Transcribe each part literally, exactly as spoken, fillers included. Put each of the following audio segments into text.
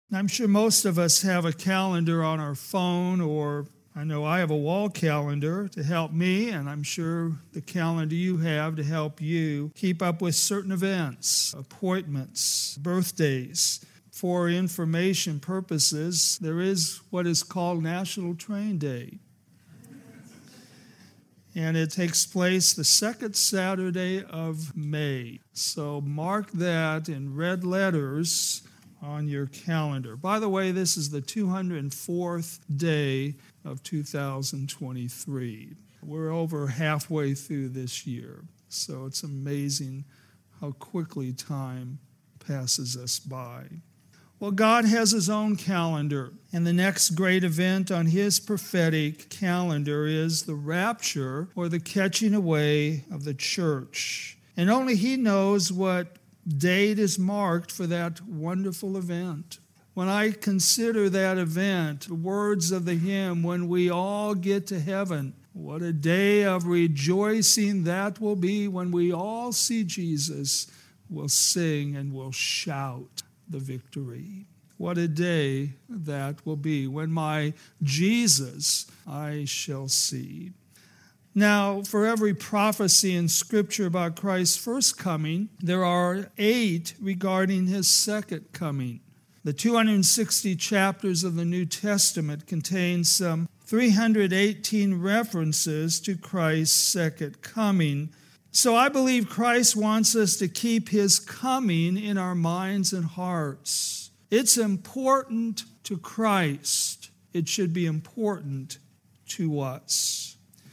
I'm sure most of us have a calendar on our phone, or I know I have a wall calendar to help me, and I'm sure the calendar you have to help you keep up with certain events, appointments, birthdays. For information purposes, there is what is called National Train Day. And it takes place the second Saturday of May. So mark that in red letters on your calendar. By the way, this is the two hundred fourth day of two thousand twenty-three. We're over halfway through this year, so it's amazing how quickly time passes us by. Well, God has his own calendar, and the next great event on his prophetic calendar is the rapture, or the catching away of the church. And only he knows what date is marked for that wonderful event. When I consider that event, the words of the hymn, "When we all get to heaven," what a day of rejoicing that will be when we all see Jesus. We'll sing and we'll shout the victory. What a day that will be when my Jesus I shall see. Now, for every prophecy in Scripture about Christ's first coming, there are eight regarding his second coming. The two hundred sixty chapters of the New Testament contain some three hundred eighteen references to Christ's second coming. So I believe Christ wants us to keep his coming in our minds and hearts. It's important to Christ. It should be important to us.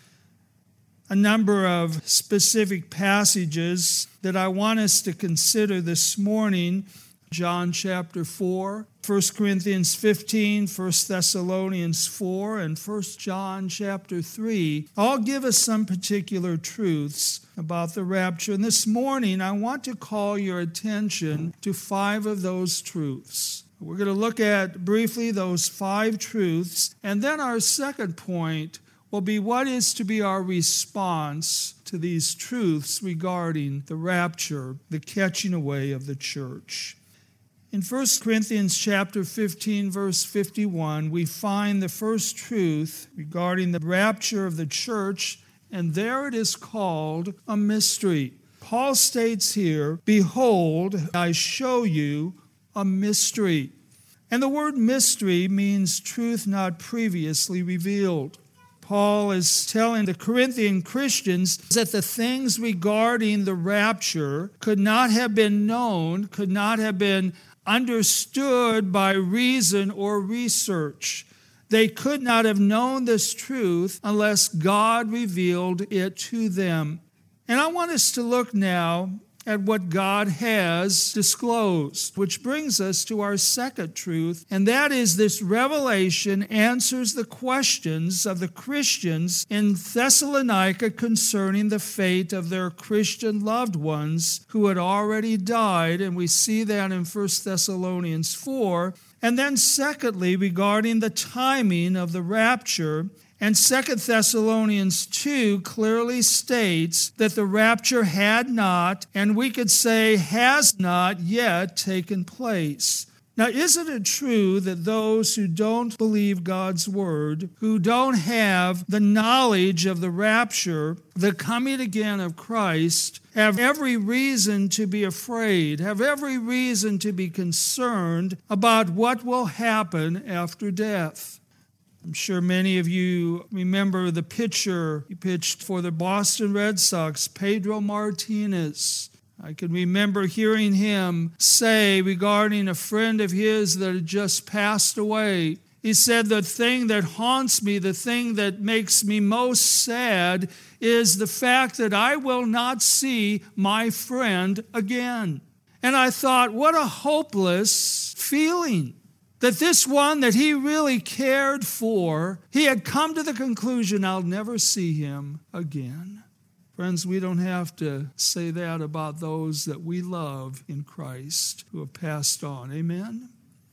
A number of specific passages that I want us to consider this morning: John chapter four, First Corinthians fifteen, First Thessalonians four, and First John chapter three, all give us some particular truths about the rapture. And this morning, I want to call your attention to five of those truths. We're going to look at briefly those five truths, and then our second point will be what is to be our response to these truths regarding the rapture, the catching away of the church. In First Corinthians chapter fifteen, verse fifty-one, we find the first truth regarding the rapture of the church, and there it is called a mystery. Paul states here, "Behold, I show you a mystery." And the word mystery means truth not previously revealed. Paul is telling the Corinthian Christians that the things regarding the rapture could not have been known, could not have been understood by reason or research. They could not have known this truth unless God revealed it to them. And I want us to look now at what God has disclosed, which brings us to our second truth, and that is this revelation answers the questions of the Christians in Thessalonica concerning the fate of their Christian loved ones who had already died, and we see that in First Thessalonians four. And then secondly, regarding the timing of the rapture, and Second Thessalonians two clearly states that the rapture had not, and we could say has not yet taken place. Now, isn't it true that those who don't believe God's word, who don't have the knowledge of the rapture, the coming again of Christ, have every reason to be afraid, have every reason to be concerned about what will happen after death? I'm sure many of you remember the pitcher he pitched for the Boston Red Sox, Pedro Martinez. I can remember hearing him say regarding a friend of his that had just passed away, he said, "The thing that haunts me, the thing that makes me most sad is the fact that I will not see my friend again." And I thought, what a hopeless feeling. That this one that he really cared for, he had come to the conclusion, I'll never see him again. Friends, we don't have to say that about those that we love in Christ who have passed on. Amen?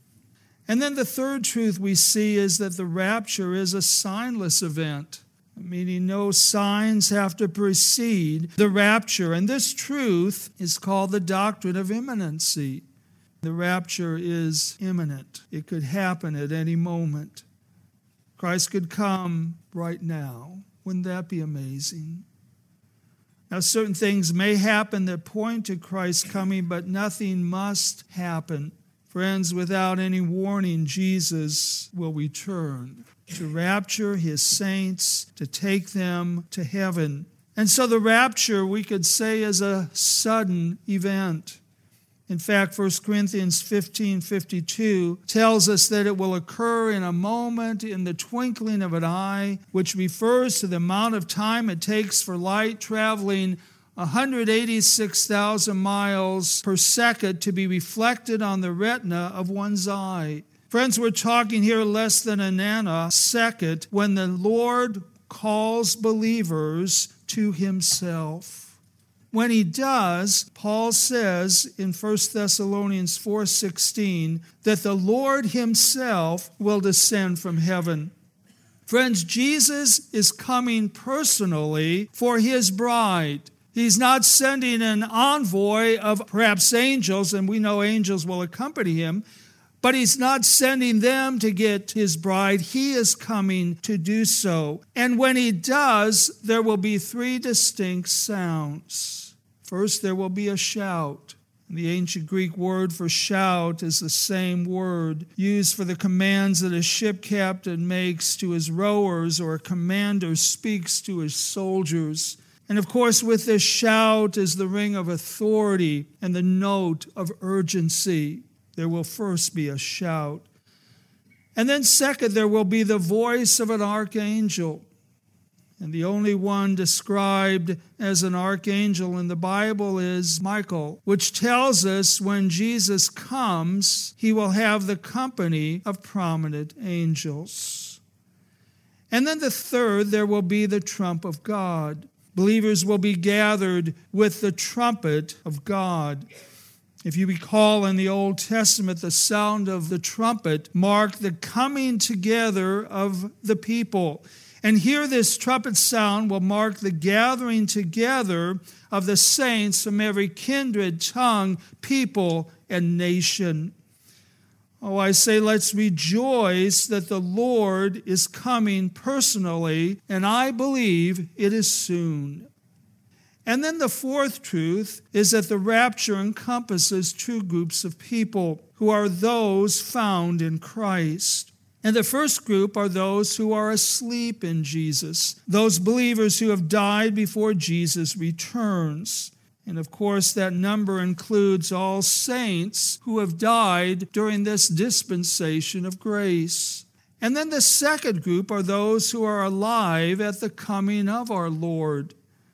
And then the third truth we see is that the rapture is a signless event, meaning no signs have to precede the rapture. And this truth is called the doctrine of imminency. The rapture is imminent. It could happen at any moment. Christ could come right now. Wouldn't that be amazing? Now, certain things may happen that point to Christ's coming, but nothing must happen. Friends, without any warning, Jesus will return to rapture his saints, to take them to heaven. And so the rapture, we could say, is a sudden event. In fact, First Corinthians fifteen fifty-two tells us that it will occur in a moment, in the twinkling of an eye, which refers to the amount of time it takes for light traveling one hundred eighty-six thousand miles per second to be reflected on the retina of one's eye. Friends, we're talking here less than a nanosecond when the Lord calls believers to himself. When he does, Paul says in First Thessalonians four sixteen that the Lord himself will descend from heaven. Friends, Jesus is coming personally for his bride. He's not sending an envoy of perhaps angels, and we know angels will accompany him, but he's not sending them to get his bride. He is coming to do so. And when he does, there will be three distinct sounds. First, there will be a shout. The ancient Greek word for shout is the same word used for the commands that a ship captain makes to his rowers or a commander speaks to his soldiers. And of course, with this shout is the ring of authority and the note of urgency. There will first be a shout. And then second, there will be the voice of an archangel. And the only one described as an archangel in the Bible is Michael, which tells us when Jesus comes, he will have the company of prominent angels. And then the third, there will be the trump of God. Believers will be gathered with the trumpet of God. If you recall in the Old Testament, the sound of the trumpet marked the coming together of the people. And here this trumpet sound will mark the gathering together of the saints from every kindred, tongue, people, and nation. Oh, I say let's rejoice that the Lord is coming personally, and I believe it is soon. And then the fourth truth is that the rapture encompasses two groups of people who are those found in Christ. And the first group are those who are asleep in Jesus, those believers who have died before Jesus returns. And of course, that number includes all saints who have died during this dispensation of grace. And then the second group are those who are alive at the coming of our Lord.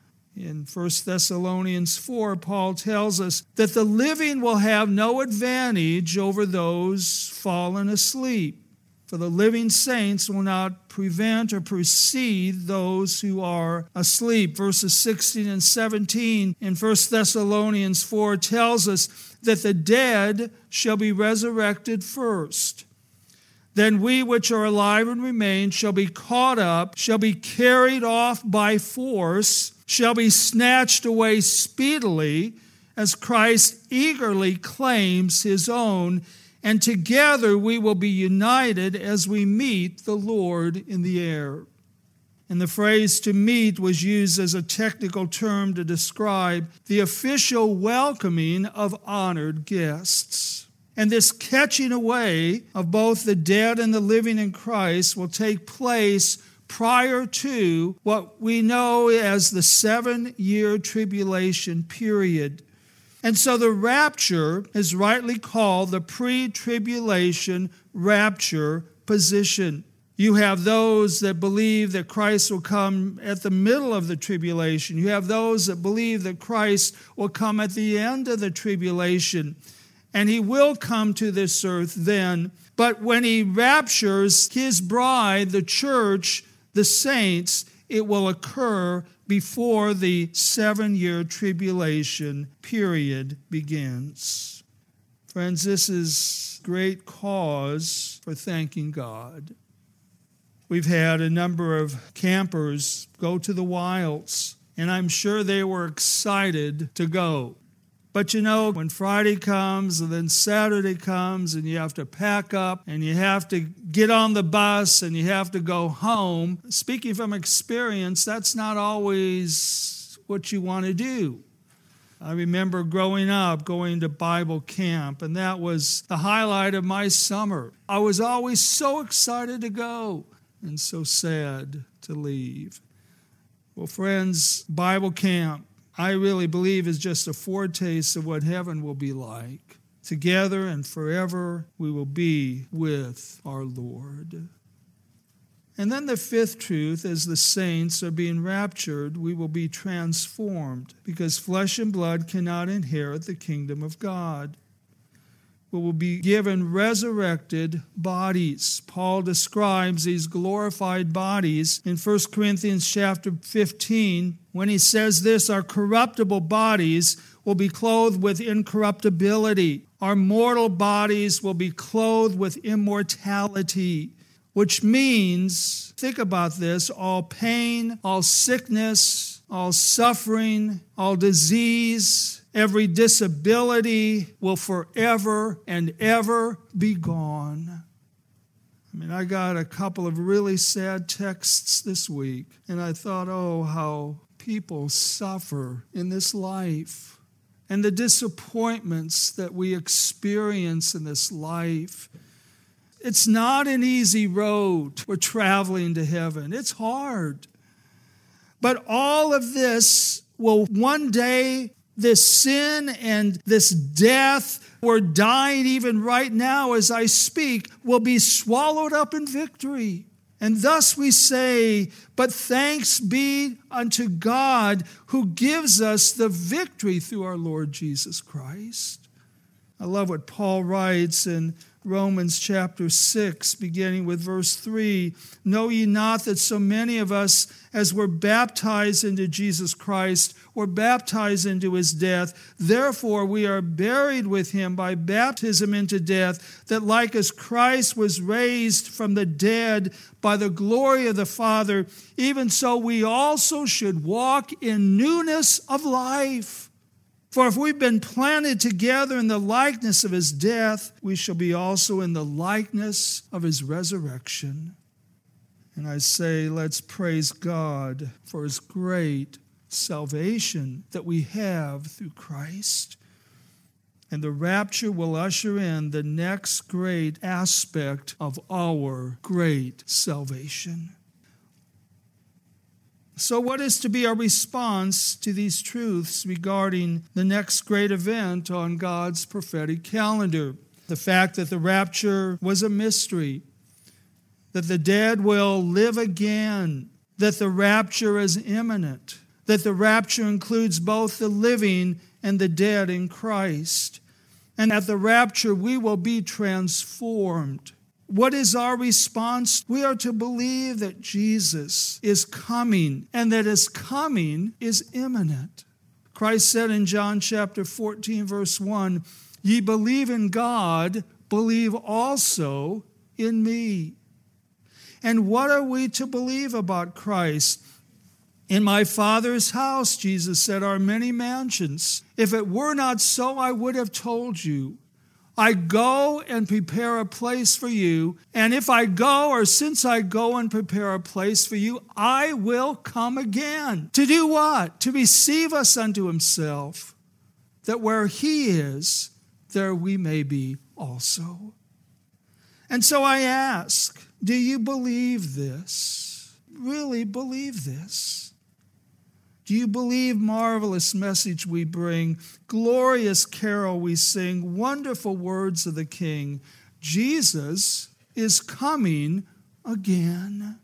In First Thessalonians four, Paul tells us that the living will have no advantage over those fallen asleep. For the living saints will not prevent or precede those who are asleep. Verses sixteen and seventeen in First Thessalonians four tells us that the dead shall be resurrected first. Then we which are alive and remain shall be caught up, shall be carried off by force, shall be snatched away speedily, as Christ eagerly claims his own, and together we will be united as we meet the Lord in the air. And the phrase to meet was used as a technical term to describe the official welcoming of honored guests. And this catching away of both the dead and the living in Christ will take place prior to what we know as the seven-year tribulation period. And so the rapture is rightly called the pre-tribulation rapture position. You have those that believe that Christ will come at the middle of the tribulation. You have those that believe that Christ will come at the end of the tribulation. And he will come to this earth then. But when he raptures his bride, the church, the saints, it will occur before the seven-year tribulation period begins. Friends, this is great cause for thanking God. We've had a number of campers go to the wilds, and I'm sure they were excited to go. But you know, when Friday comes and then Saturday comes and you have to pack up and you have to get on the bus and you have to go home, speaking from experience, that's not always what you want to do. I remember growing up, going to Bible camp, and that was the highlight of my summer. I was always so excited to go and so sad to leave. Well, friends, Bible camp, I really believe, is just a foretaste of what heaven will be like. Together and forever we will be with our Lord. And then the fifth truth, as the saints are being raptured, we will be transformed, because flesh and blood cannot inherit the kingdom of God. We will be given resurrected bodies. Paul describes these glorified bodies in First Corinthians chapter fifteen when he says this, our corruptible bodies will be clothed with incorruptibility. Our mortal bodies will be clothed with immortality, which means, think about this, all pain, all sickness, all suffering, all disease, every disability will forever and ever be gone. I mean, I got a couple of really sad texts this week, and I thought, oh, how people suffer in this life, and the disappointments that we experience in this life. It's not an easy road we're traveling to heaven. It's hard. But all of this will one day, this sin and this death, we're dying even right now as I speak, will be swallowed up in victory. And thus we say, but thanks be unto God who gives us the victory through our Lord Jesus Christ. I love what Paul writes in Romans chapter six, beginning with verse three. Know ye not that so many of us as were baptized into Jesus Christ were baptized into his death? Therefore we are buried with him by baptism into death, that like as Christ was raised from the dead by the glory of the Father, even so we also should walk in newness of life. For if we've been planted together in the likeness of his death, we shall be also in the likeness of his resurrection. And I say, let's praise God for his great salvation that we have through Christ. And the rapture will usher in the next great aspect of our great salvation. So what is to be our response to these truths regarding the next great event on God's prophetic calendar? The fact that the rapture was a mystery, that the dead will live again, that the rapture is imminent, that the rapture includes both the living and the dead in Christ, and at the rapture we will be transformed. What is our response? We are to believe that Jesus is coming and that his coming is imminent. Christ said in John chapter fourteen, verse one, ye believe in God, believe also in me. And what are we to believe about Christ? In my Father's house, Jesus said, are many mansions. If it were not so, I would have told you. I go and prepare a place for you, and if I go, or since I go and prepare a place for you, I will come again. To do what? To receive us unto himself, that where he is, there we may be also. And so I ask, do you believe this? Really believe this? Do you believe marvelous message we bring, glorious carol we sing, wonderful words of the King? Jesus is coming again.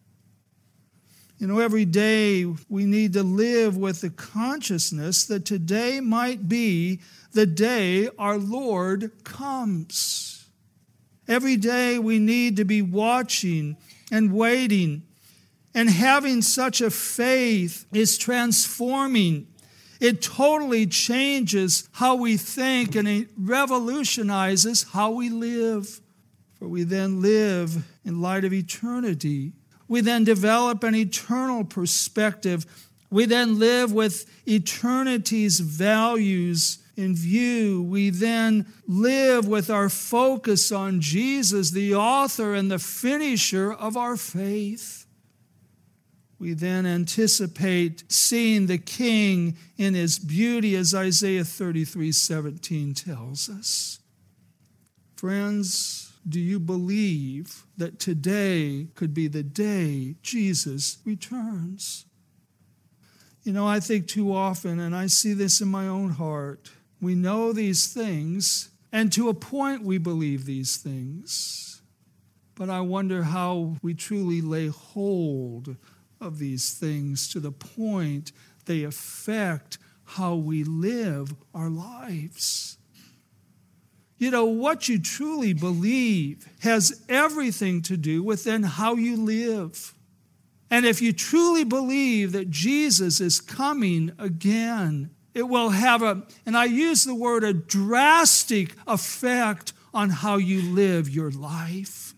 You know, every day we need to live with the consciousness that today might be the day our Lord comes. Every day we need to be watching and waiting. And having such a faith is transforming. It totally changes how we think, and it revolutionizes how we live. For we then live in light of eternity. We then develop an eternal perspective. We then live with eternity's values in view, we then live with our focus on Jesus, the author and the finisher of our faith. We then anticipate seeing the King in his beauty, as Isaiah thirty-three seventeen tells us. Friends, do you believe that today could be the day Jesus returns? You know, I think too often, and I see this in my own heart, we know these things, and to a point we believe these things. But I wonder how we truly lay hold of these things to the point they affect how we live our lives. You know, what you truly believe has everything to do with then how you live. And if you truly believe that Jesus is coming again, it will have a, and I use the word, a drastic effect on how you live your life.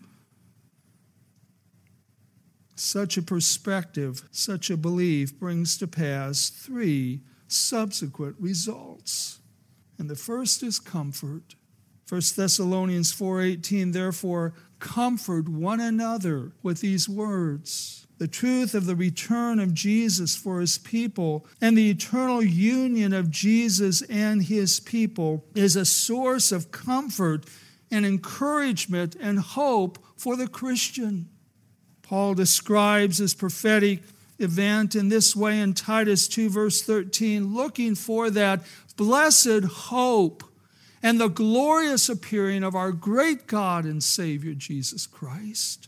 Such a perspective, such a belief brings to pass three subsequent results. And the first is comfort. First Thessalonians four eighteen, therefore, comfort one another with these words. The truth of the return of Jesus for his people and the eternal union of Jesus and his people is a source of comfort and encouragement and hope for the Christian. Paul describes his prophetic event in this way in Titus two, verse thirteen, looking for that blessed hope and the glorious appearing of our great God and Savior, Jesus Christ.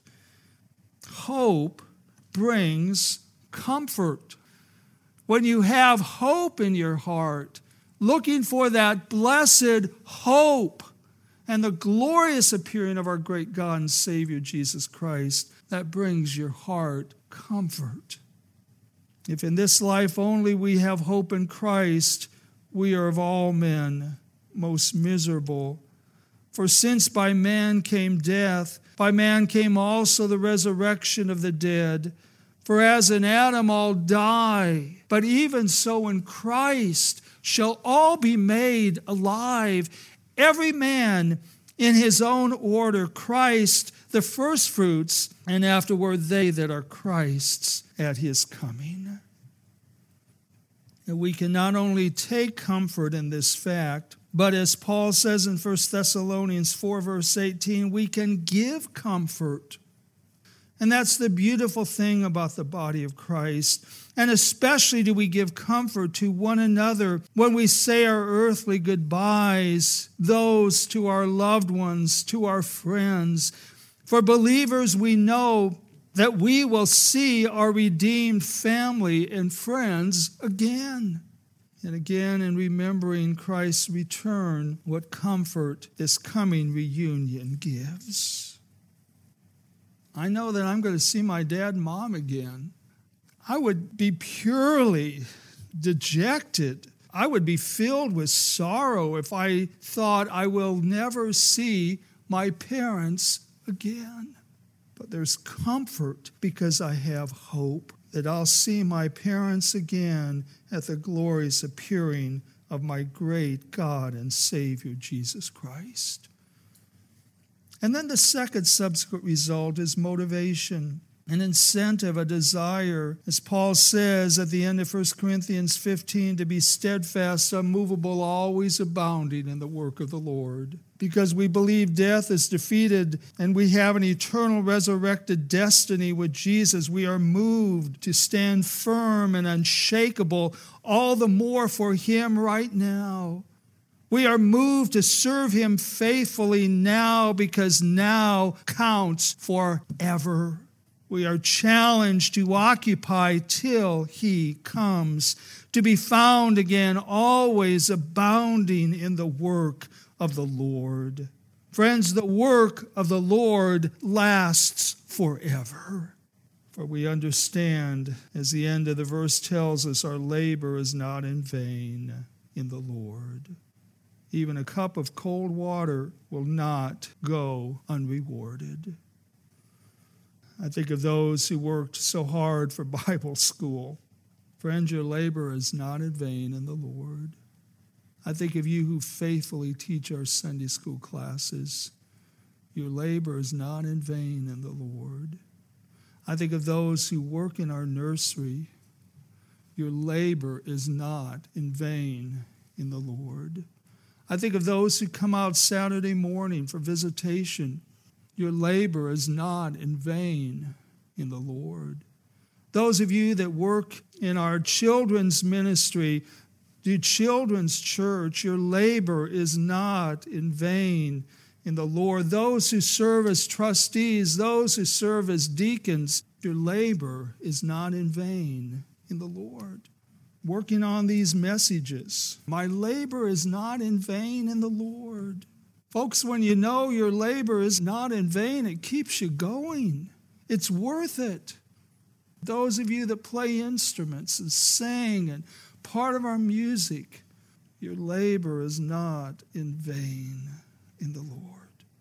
Hope brings comfort. When you have hope in your heart, looking for that blessed hope and the glorious appearing of our great God and Savior, Jesus Christ, that brings your heart comfort. If in this life only we have hope in Christ, we are of all men most miserable. For since by man came death, by man came also the resurrection of the dead. For as in Adam all die, but even so in Christ shall all be made alive, every man in his own order, Christ the firstfruits, and afterward they that are Christ's at his coming. And we can not only take comfort in this fact, but as Paul says in First Thessalonians four, verse eighteen, we can give comfort. And that's the beautiful thing about the body of Christ. And especially do we give comfort to one another when we say our earthly goodbyes, those to our loved ones, to our friends. For believers, we know that we will see our redeemed family and friends again. And again, in remembering Christ's return, what comfort this coming reunion gives. I know that I'm going to see my dad and mom again. I would be purely dejected. I would be filled with sorrow if I thought I will never see my parents again. But there's comfort because I have hope that I'll see my parents again at the glorious appearing of my great God and Savior, Jesus Christ. And then the second subsequent result is motivation, an incentive, a desire, as Paul says at the end of First Corinthians fifteen, to be steadfast, unmovable, always abounding in the work of the Lord. Because we believe death is defeated and we have an eternal resurrected destiny with Jesus, we are moved to stand firm and unshakable, all the more for him right now. We are moved to serve him faithfully now because now counts forever. We are challenged to occupy till he comes, to be found again always abounding in the work of the Lord. Friends, the work of the Lord lasts forever. For we understand, as the end of the verse tells us, our labor is not in vain in the Lord. Even a cup of cold water will not go unrewarded. I think of those who worked so hard for Bible school. Friends, your labor is not in vain in the Lord. I think of you who faithfully teach our Sunday school classes. Your labor is not in vain in the Lord. I think of those who work in our nursery. Your labor is not in vain in the Lord. I think of those who come out Saturday morning for visitation. Your labor is not in vain in the Lord. Those of you that work in our children's ministry, do children's church, your labor is not in vain in the Lord. Those who serve as trustees, those who serve as deacons, your labor is not in vain in the Lord. Working on these messages, my labor is not in vain in the Lord. Folks, when you know your labor is not in vain, it keeps you going. It's worth it. Those of you that play instruments and sing and part of our music, your labor is not in vain in the Lord.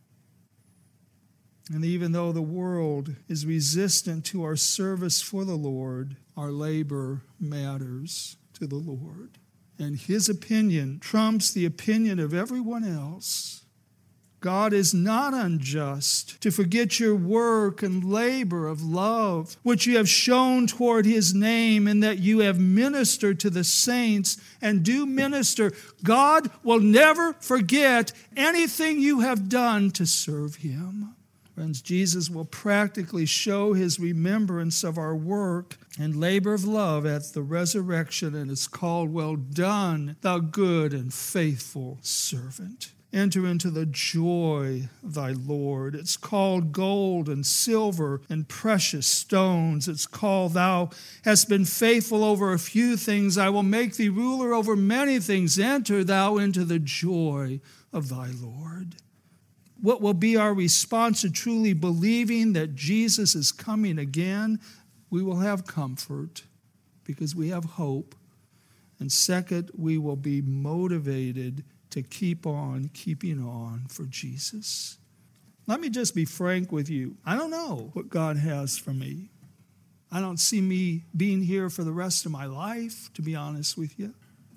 And even though the world is resistant to our service for the Lord, our labor matters to the Lord. And His opinion trumps the opinion of everyone else. God is not unjust to forget your work and labor of love, which you have shown toward His name, and that you have ministered to the saints and do minister. God will never forget anything you have done to serve Him. Friends, Jesus will practically show His remembrance of our work and labor of love at the resurrection, and it's called, "Well done, thou good and faithful servant. Enter into the joy of thy Lord." It's called gold and silver and precious stones. It's called, "Thou hast been faithful over a few things. I will make thee ruler over many things. Enter thou into the joy of thy Lord." What will be our response to truly believing that Jesus is coming again? We will have comfort because we have hope. And second, we will be motivated to keep on keeping on for Jesus. Let me just be frank with you. I don't know what God has for me. I don't see me being here for the rest of my life, to be honest with you.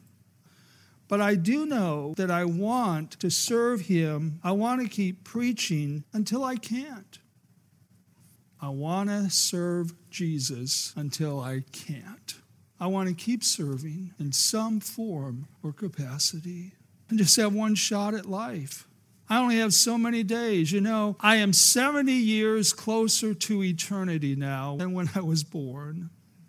But I do know that I want to serve Him. I want to keep preaching until I can't. I want to serve Jesus until I can't. I want to keep serving in some form or capacity and just have one shot at life. I only have so many days. You know, I am seventy years closer to eternity now than when I was born.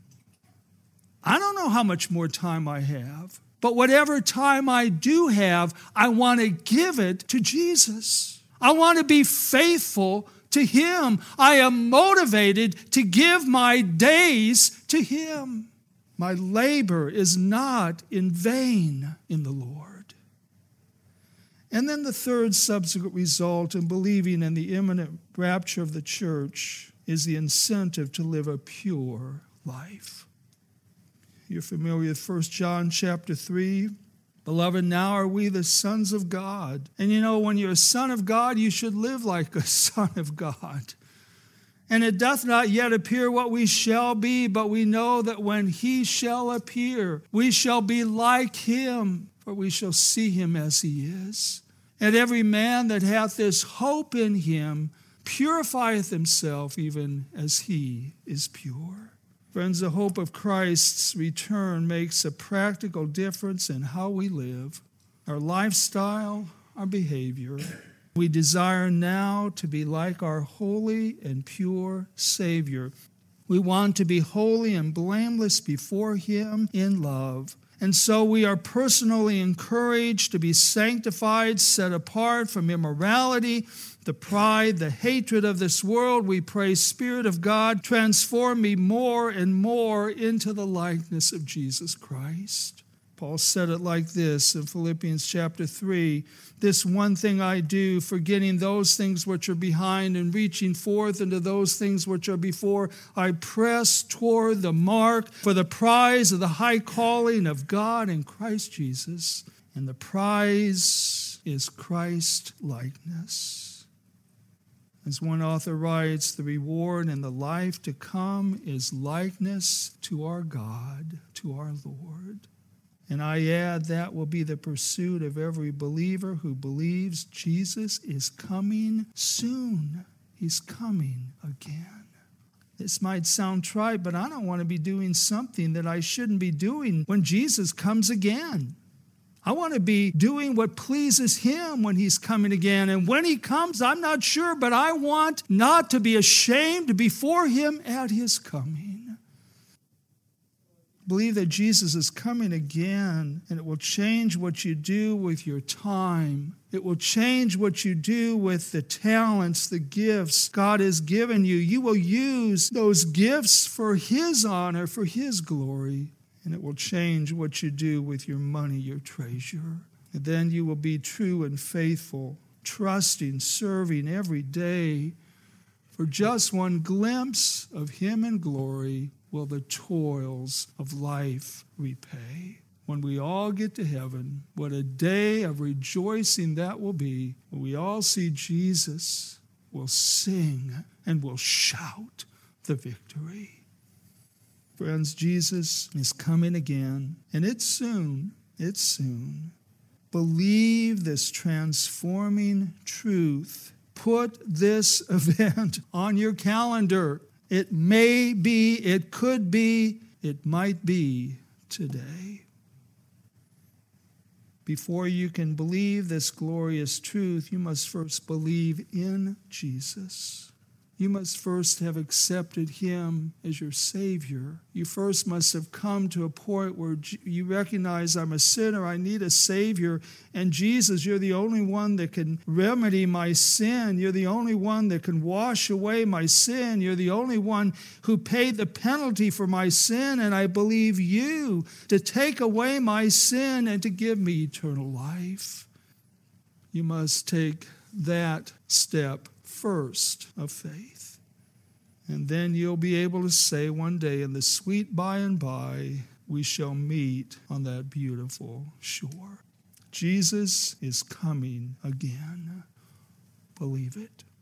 I don't know how much more time I have. But whatever time I do have, I want to give it to Jesus. I want to be faithful to Him. I am motivated to give my days to Him. My labor is not in vain in the Lord. And then the third subsequent result in believing in the imminent rapture of the church is the incentive to live a pure life. You're familiar with First John chapter three. Beloved, now are we the sons of God. And you know, when you're a son of God, you should live like a son of God. And it doth not yet appear what we shall be, but we know that when He shall appear, we shall be like Him, for we shall see Him as He is. And every man that hath this hope in Him purifieth himself even as He is pure. Friends, the hope of Christ's return makes a practical difference in how we live, our lifestyle, our behavior. We desire now to be like our holy and pure Savior. We want to be holy and blameless before Him in love. And so we are personally encouraged to be sanctified, set apart from immorality, the pride, the hatred of this world. We pray, Spirit of God, transform me more and more into the likeness of Jesus Christ. Paul said it like this in Philippians chapter three, "This one thing I do, forgetting those things which are behind and reaching forth into those things which are before, I press toward the mark for the prize of the high calling of God in Christ Jesus." And the prize is Christ likeness. As one author writes, the reward in the life to come is likeness to our God, to our Lord. And I add that will be the pursuit of every believer who believes Jesus is coming soon. He's coming again. This might sound trite, but I don't want to be doing something that I shouldn't be doing when Jesus comes again. I want to be doing what pleases him when he's coming again. And when he comes, I'm not sure, but I want not to be ashamed before him at his coming. Believe that Jesus is coming again, and it will change what you do with your time. It will change what you do with the talents, the gifts God has given you. You will use those gifts for his honor, for his glory. And it will change what you do with your money, your treasure. And then you will be true and faithful, trusting, serving every day. For just one glimpse of him in glory will the toils of life repay. When we all get to heaven, what a day of rejoicing that will be. When we all see Jesus, we'll sing and we'll shout the victory. Friends, Jesus is coming again, and it's soon, it's soon. Believe this transforming truth. Put this event on your calendar. It may be, it could be, it might be today. Before you can believe this glorious truth, you must first believe in Jesus. You must first have accepted him as your Savior. You first must have come to a point where you recognize, I'm a sinner, I need a Savior. And Jesus, you're the only one that can remedy my sin. You're the only one that can wash away my sin. You're the only one who paid the penalty for my sin. And I believe you to take away my sin and to give me eternal life. You must take that step first of faith. And then you'll be able to say one day in the sweet by and by, we shall meet on that beautiful shore. Jesus is coming again. Believe it.